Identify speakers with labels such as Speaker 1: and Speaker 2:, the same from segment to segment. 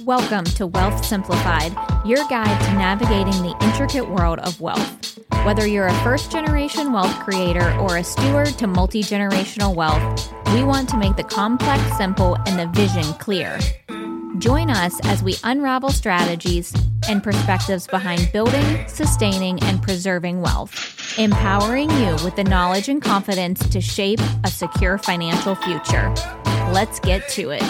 Speaker 1: Welcome to Wealth Simplified, your guide to navigating the intricate world of wealth. Whether you're a first-generation wealth creator or a steward to multi-generational wealth, we want to make the complex simple and the vision clear. Join us as we unravel strategies and perspectives behind building, sustaining, and preserving wealth, empowering you with the knowledge and confidence to shape a secure financial future. Let's get to it.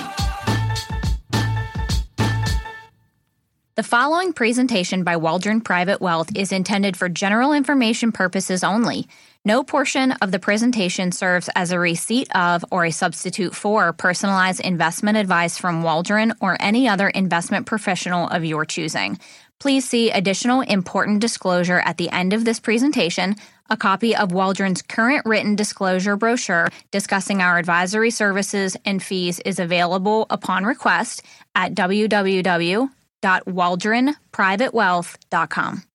Speaker 1: The following presentation by Waldron Private Wealth is intended for general information purposes only. No portion of the presentation serves as a receipt of or a substitute for personalized investment advice from Waldron or any other investment professional of your choosing. Please see additional important disclosure at the end of this presentation. A copy of Waldron's current written disclosure brochure discussing our advisory services and fees is available upon request at www.waldronprivatewealth.com.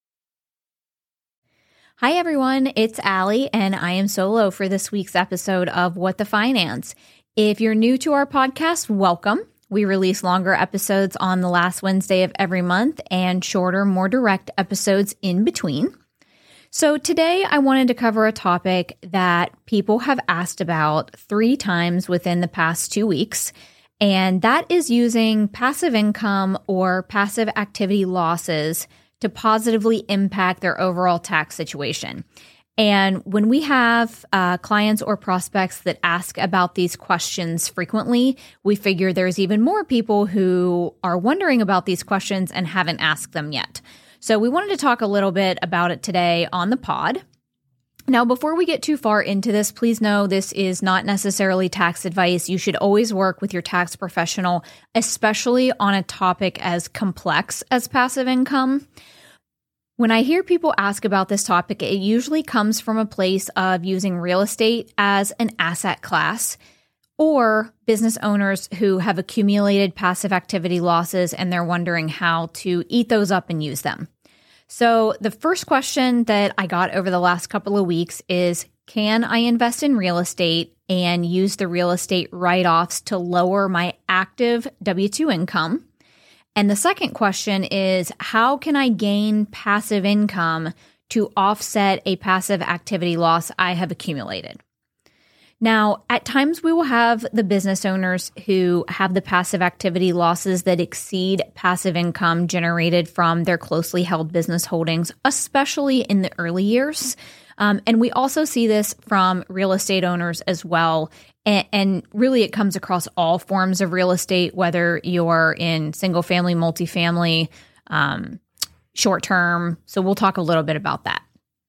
Speaker 1: Hi everyone, it's Allie and I am solo for this week's episode of What the Finance. If you're new to our podcast, welcome. We release longer episodes on the last Wednesday of every month and shorter, more direct episodes in between. So today I wanted to cover a topic that people have asked about 3 times within the past 2 weeks, and that is using passive income or passive activity losses to positively impact their overall tax situation. And when we have clients or prospects that ask about these questions frequently, we figure there's even more people who are wondering about these questions and haven't asked them yet. So we wanted to talk a little bit about it today on the pod. Now, before we get too far into this, please know this is not necessarily tax advice. You should always work with your tax professional, especially on a topic as complex as passive income. When I hear people ask about this topic, it usually comes from a place of using real estate as an asset class or business owners who have accumulated passive activity losses and they're wondering how to eat those up and use them. So the first question that I got over the last couple of weeks is, can I invest in real estate and use the real estate write-offs to lower my active W-2 income? And the second question is, how can I gain passive income to offset a passive activity loss I have accumulated? Now, at times we will have the business owners who have the passive activity losses that exceed passive income generated from their closely held business holdings, especially in the early years. And we also see this from real estate owners as well. And really, it comes across all forms of real estate, whether you're in single family, multifamily, short term. So we'll talk a little bit about that.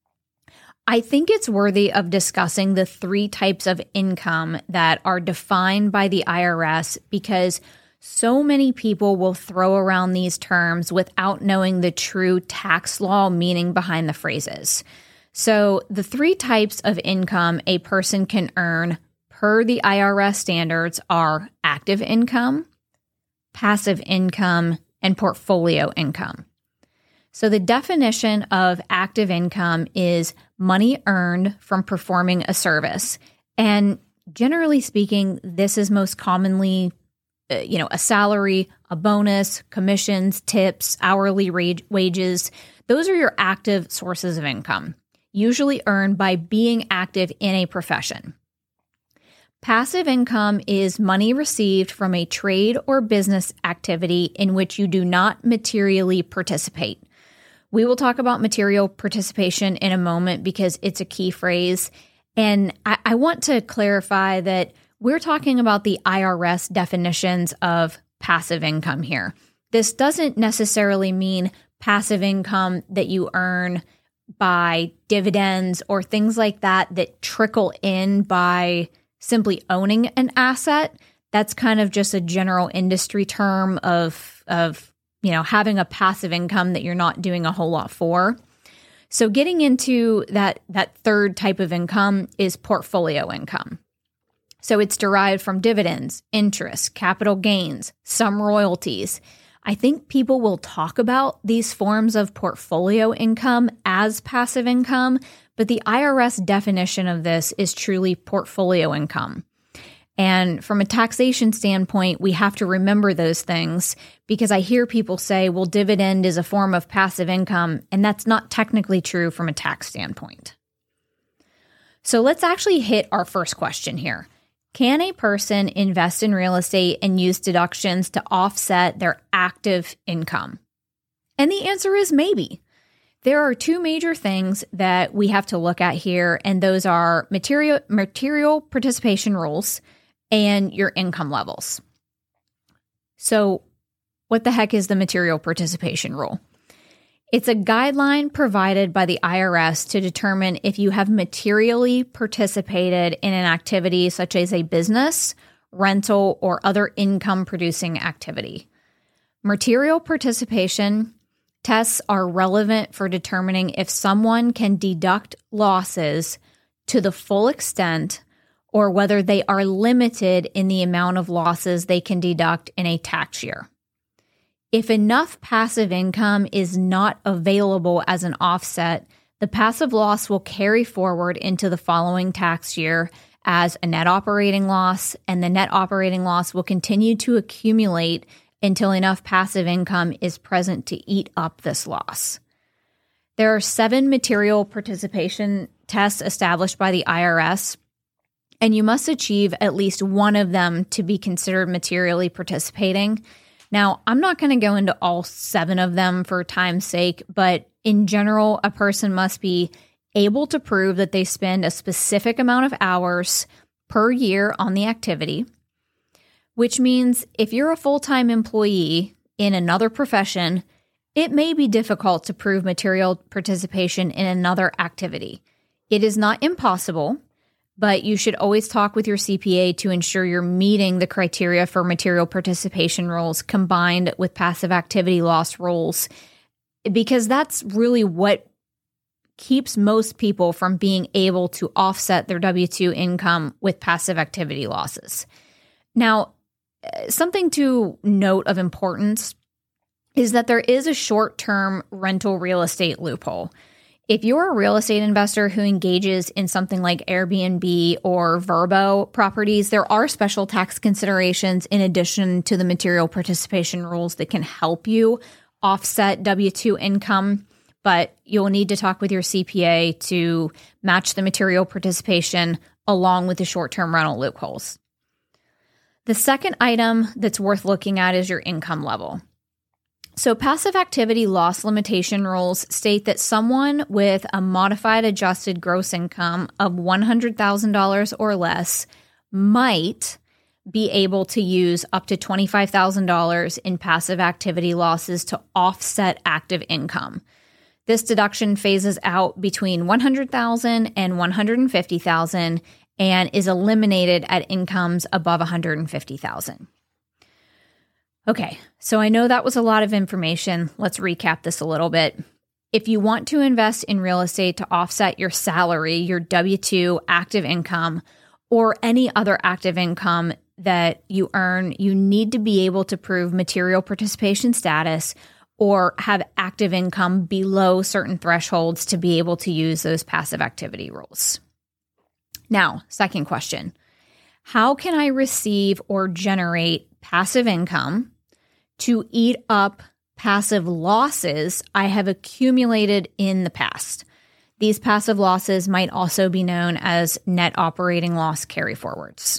Speaker 1: I think it's worthy of discussing the 3 types of income that are defined by the IRS because so many people will throw around these terms without knowing the true tax law meaning behind the phrases. So the 3 types of income a person can earn per the IRS standards are active income, passive income, and portfolio income. So the definition of active income is money earned from performing a service. And generally speaking, this is most commonly, a salary, a bonus, commissions, tips, hourly wages. Those are your active sources of income, usually earned by being active in a profession. Passive income is money received from a trade or business activity in which you do not materially participate. We will talk about material participation in a moment because it's a key phrase. And I want to clarify that we're talking about the IRS definitions of passive income here. This doesn't necessarily mean passive income that you earn by dividends or things like that trickle in by simply owning an asset. That's kind of just a general industry term of having a passive income that you're not doing a whole lot for. So getting into that third type of income is portfolio income. So it's derived from dividends, interest, capital gains, some royalties. I think people will talk about these forms of portfolio income as passive income, but the IRS definition of this is truly portfolio income. And from a taxation standpoint, we have to remember those things because I hear people say, well, dividend is a form of passive income, and that's not technically true from a tax standpoint. So let's actually hit our first question here. Can a person invest in real estate and use deductions to offset their active income? And the answer is maybe. There are two major things that we have to look at here, and those are material participation rules and your income levels. So what the heck is the material participation rule? It's a guideline provided by the IRS to determine if you have materially participated in an activity such as a business, rental, or other income-producing activity. Material participation tests are relevant for determining if someone can deduct losses to the full extent or whether they are limited in the amount of losses they can deduct in a tax year. If enough passive income is not available as an offset, the passive loss will carry forward into the following tax year as a net operating loss, and the net operating loss will continue to accumulate until enough passive income is present to eat up this loss. There are 7 material participation tests established by the IRS, and you must achieve at least one of them to be considered materially participating. Now, I'm not going to go into all 7 of them for time's sake, but in general, a person must be able to prove that they spend a specific amount of hours per year on the activity, which means if you're a full-time employee in another profession, it may be difficult to prove material participation in another activity. It is not impossible, but you should always talk with your CPA to ensure you're meeting the criteria for material participation rules combined with passive activity loss rules, because that's really what keeps most people from being able to offset their W-2 income with passive activity losses. Now, something to note of importance is that there is a short-term rental real estate loophole. If you're a real estate investor who engages in something like Airbnb or Vrbo properties, there are special tax considerations in addition to the material participation rules that can help you offset W-2 income, but you'll need to talk with your CPA to match the material participation along with the short-term rental loopholes. The second item that's worth looking at is your income level. So passive activity loss limitation rules state that someone with a modified adjusted gross income of $100,000 or less might be able to use up to $25,000 in passive activity losses to offset active income. This deduction phases out between $100,000 and $150,000 and is eliminated at incomes above $150,000. Okay, so I know that was a lot of information. Let's recap this a little bit. If you want to invest in real estate to offset your salary, your W-2 active income, or any other active income that you earn, you need to be able to prove material participation status or have active income below certain thresholds to be able to use those passive activity rules. Now, second question. How can I receive or generate passive income to eat up passive losses I have accumulated in the past? These passive losses might also be known as net operating loss carryforwards.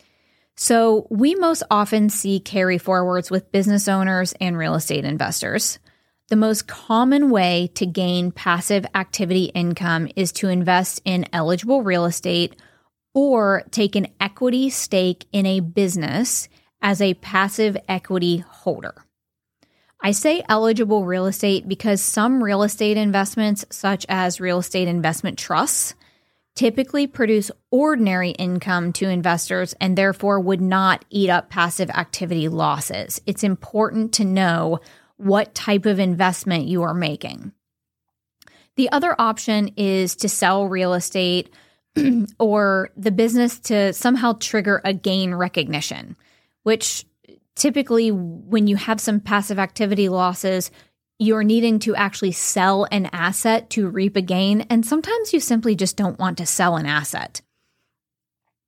Speaker 1: So we most often see carryforwards with business owners and real estate investors. The most common way to gain passive activity income is to invest in eligible real estate or take an equity stake in a business as a passive equity holder. I say eligible real estate because some real estate investments, such as real estate investment trusts, typically produce ordinary income to investors and therefore would not eat up passive activity losses. It's important to know what type of investment you are making. The other option is to sell real estate or the business to somehow trigger a gain recognition, which typically when you have some passive activity losses, you're needing to actually sell an asset to reap a gain, and sometimes you simply just don't want to sell an asset.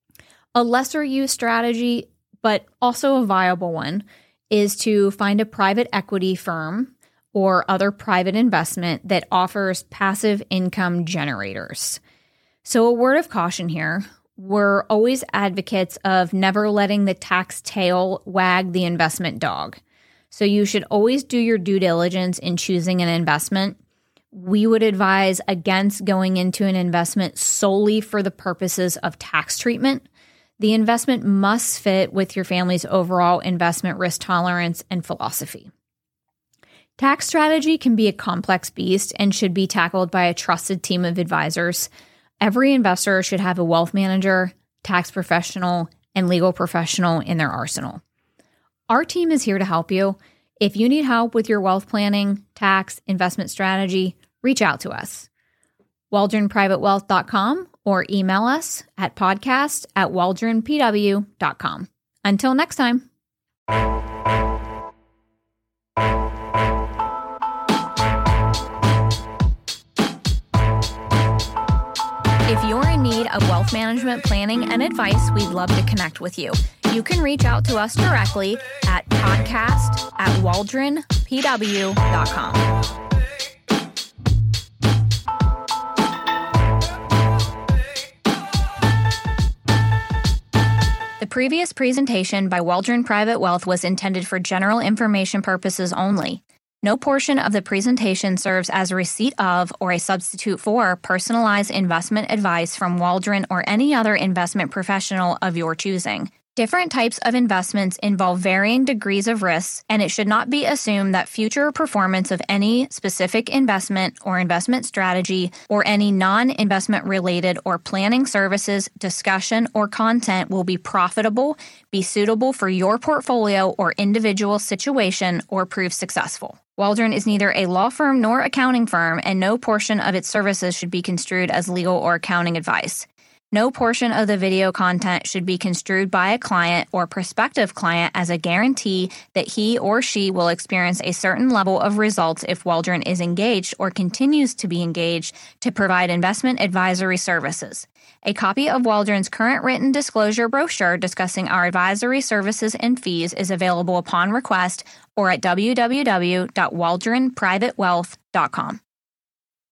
Speaker 1: A lesser used strategy, but also a viable one, is to find a private equity firm or other private investment that offers passive income generators. So a word of caution here. We're always advocates of never letting the tax tail wag the investment dog. So you should always do your due diligence in choosing an investment. We would advise against going into an investment solely for the purposes of tax treatment. The investment must fit with your family's overall investment risk tolerance and philosophy. Tax strategy can be a complex beast and should be tackled by a trusted team of advisors. Every investor should have a wealth manager, tax professional, and legal professional in their arsenal. Our team is here to help you. If you need help with your wealth planning, tax, investment strategy, reach out to us. WaldronPrivateWealth.com or email us at podcast@waldronpw.com. Until next time. If you're in need of wealth management planning and advice, we'd love to connect with you. You can reach out to us directly at podcast@waldronpw.com. The previous presentation by Waldron Private Wealth was intended for general information purposes only. No portion of the presentation serves as a receipt of or a substitute for personalized investment advice from Waldron or any other investment professional of your choosing. Different types of investments involve varying degrees of risks, and it should not be assumed that future performance of any specific investment or investment strategy or any non-investment related or planning services, discussion, or content will be profitable, be suitable for your portfolio or individual situation, or prove successful. Waldron is neither a law firm nor accounting firm, and no portion of its services should be construed as legal or accounting advice. No portion of the video content should be construed by a client or prospective client as a guarantee that he or she will experience a certain level of results if Waldron is engaged or continues to be engaged to provide investment advisory services. A copy of Waldron's current written disclosure brochure discussing our advisory services and fees is available upon request or at www.waldronprivatewealth.com.